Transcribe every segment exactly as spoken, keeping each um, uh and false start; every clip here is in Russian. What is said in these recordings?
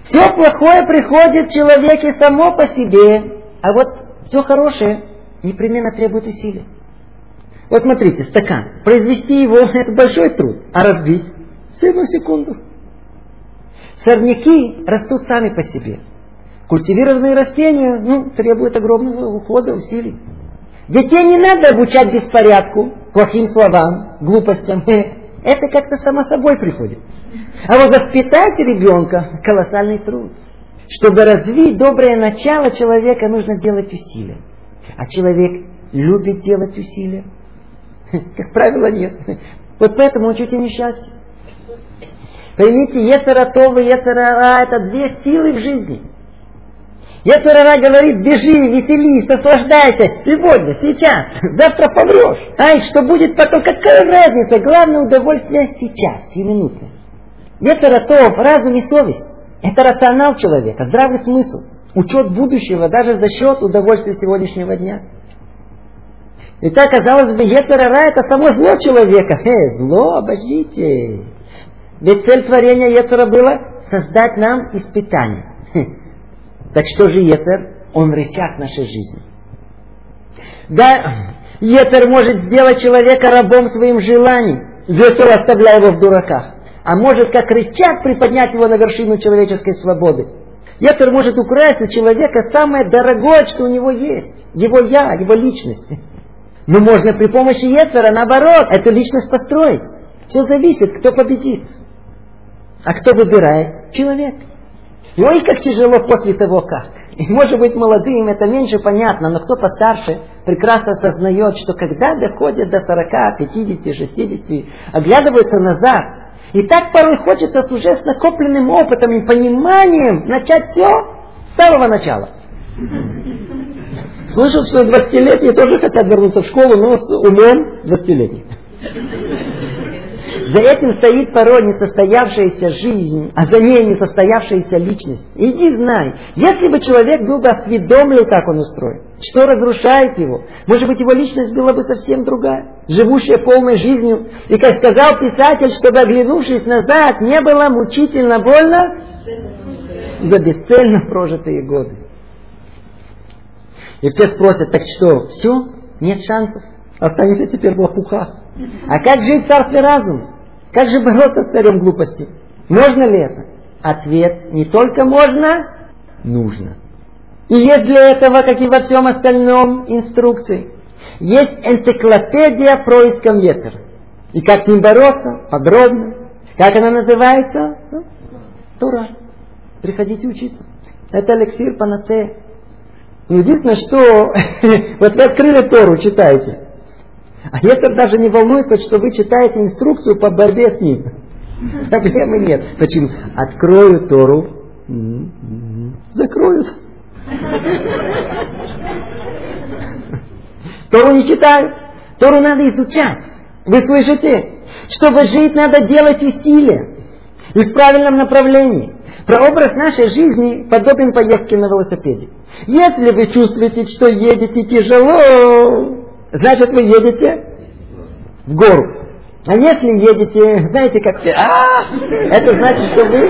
Все плохое приходит в человеке само по себе, а вот все хорошее непременно требует усилий. Вот смотрите, стакан. Произвести его – это большой труд, а разбить – всего одну секунду. Сорняки растут сами по себе. Культивированные растения ну, требуют огромного ухода, усилий. Детей не надо обучать беспорядку, плохим словам, глупостям. Это как-то само собой приходит. А вот воспитать ребенка – колоссальный труд. Чтобы развить доброе начало человека, нужно делать усилия. А человек любит делать усилия? Как правило, нет. Вот поэтому он чуть и несчастье. Поймите, Йецер Тов и Йецер Ара – это две силы в жизни. Йецер Ара говорит: бежи, веселись, наслаждайся сегодня, сейчас, завтра помрешь. Ай, что будет потом, какая разница? Главное удовольствие сейчас, сиюминутное. Йецер Тов, разум и совесть – это рационал человека, здравый смысл, учет будущего даже за счет удовольствия сегодняшнего дня. Итак, казалось бы, Йецер Ара – это само зло человека. Э, зло, обождите. Ведь цель творения Йецера было создать нам испытание. Так что же Йецер? Он рычаг нашей жизни. Да, Йецер может сделать человека рабом своим желаний, весело оставляя его в дураках. А может, как рычаг, приподнять его на вершину человеческой свободы. Йецер может украсть у человека самое дорогое, что у него есть. Его я, его личность. Но можно при помощи Йецера, наоборот, эту личность построить. Все зависит, кто победит. А кто выбирает? Человек. И ой, как тяжело после того, как. И может быть, молодым это меньше понятно, но кто постарше прекрасно осознает, что когда доходят до сорока, пятидесяти, шестидесяти, оглядываются назад. И так порой хочется с уже с накопленным опытом и пониманием начать все с самого начала. Слышал, что двадцатилетние тоже хотят вернуться в школу, но с умом двадцатилетних. За этим стоит порой несостоявшаяся жизнь, а за ней несостоявшаяся личность. Иди знай, если бы человек был бы осведомлен, как он устроен, что разрушает его, может быть, его личность была бы совсем другая, живущая полной жизнью. И, как сказал писатель, чтобы, оглянувшись назад, не было мучительно больно за бесцельно прожитые годы. И все спросят: так что, все? Нет шансов? Останешься теперь в лопухах. А как жить в царстве разума? Как же бороться с царем глупости? Можно ли это? Ответ: не только можно, нужно. И есть для этого, как и во всем остальном, инструкции. Есть энциклопедия происком Йецера. И как с ним бороться? Подробно. Как она называется? Тора. Приходите учиться. Это эликсир панацея. Единственное, что вот вы открыли Тору, читаете. А Йецер даже не волнуется, что вы читаете инструкцию по борьбе с ним. Проблемы нет. Почему? Открою Тору, закроют. Тору не читают. Тору надо изучать. Вы слышите? Чтобы жить, надо делать усилия. И в правильном направлении. Прообраз нашей жизни подобен поездке на велосипеде. Если вы чувствуете, что едете тяжело, значит, вы едете в гору. А если едете, знаете, как все, а, это значит, что вы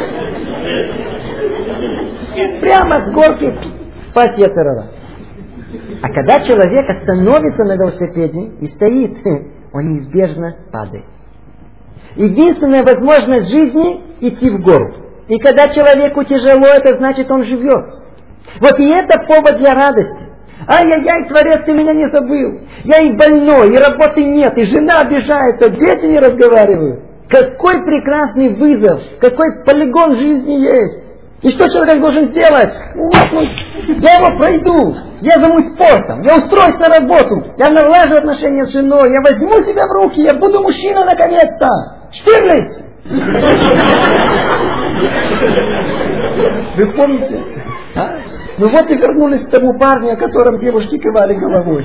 прямо с горки по Йецер-Ара. А когда человек остановится на велосипеде и стоит, он неизбежно падает. Единственная возможность жизни – идти в гору. И когда человеку тяжело, это значит, он живет. Вот и это повод для радости. Ай-яй-яй, Творец, ты меня не забыл. Я и больной, и работы нет, и жена обижается, дети не разговаривают. Какой прекрасный вызов, какой полигон жизни есть. И что человек должен сделать? Вот, я его пройду, я займусь спортом, я устроюсь на работу, я налажу отношения с женой, я возьму себя в руки, я буду мужчина наконец-то. Штирлиц! Вы помните? А? Ну вот и вернулись к тому парню, о котором девушки кивали головой.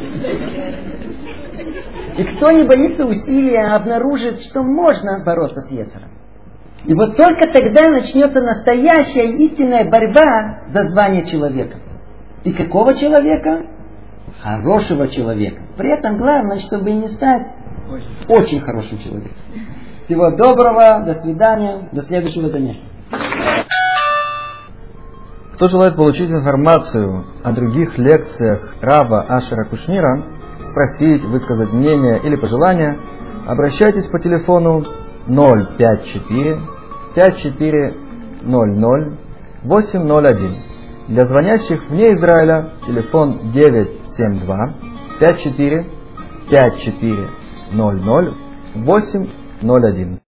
И кто не боится усилия, обнаружит, что можно бороться с Йецером. И вот только тогда начнется настоящая истинная борьба за звание человека. И какого человека? Хорошего человека. При этом главное, чтобы не стать очень хорошим человеком. Всего доброго, до свидания, до следующего занятия. Кто желает получить информацию о других лекциях Рава Ашера Кушнира, спросить, высказать мнение или пожелания, обращайтесь по телефону ноль пять четыре пять четыре ноль ноль восемь ноль один. Для звонящих вне Израиля телефон девять семь два пять четыре пять четыре ноль ноль восемь ноль один.